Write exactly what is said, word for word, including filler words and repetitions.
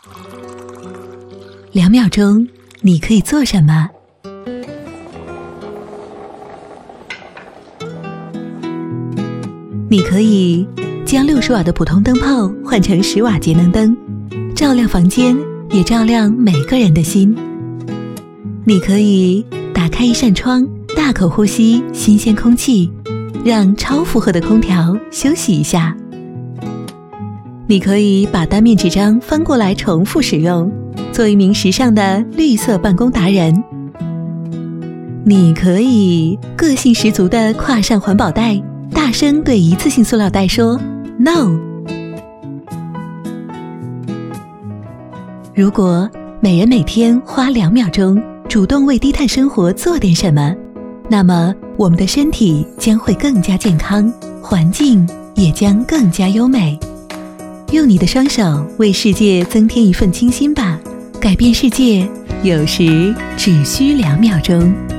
两秒钟，你可以做什么？你可以将六十瓦的普通灯泡换成十瓦节能灯，照亮房间，也照亮每个人的心。你可以打开一扇窗，大口呼吸新鲜空气，让超负荷的空调休息一下。你可以把单面纸张翻过来重复使用，做一名时尚的绿色办公达人。你可以个性十足地挎上环保袋，大声对一次性塑料袋说 No。 如果每人每天花两秒钟主动为低碳生活做点什么，那么我们的身体将会更加健康，环境也将更加优美。用你的双手为世界增添一份清新吧，改变世界有时只需两秒钟。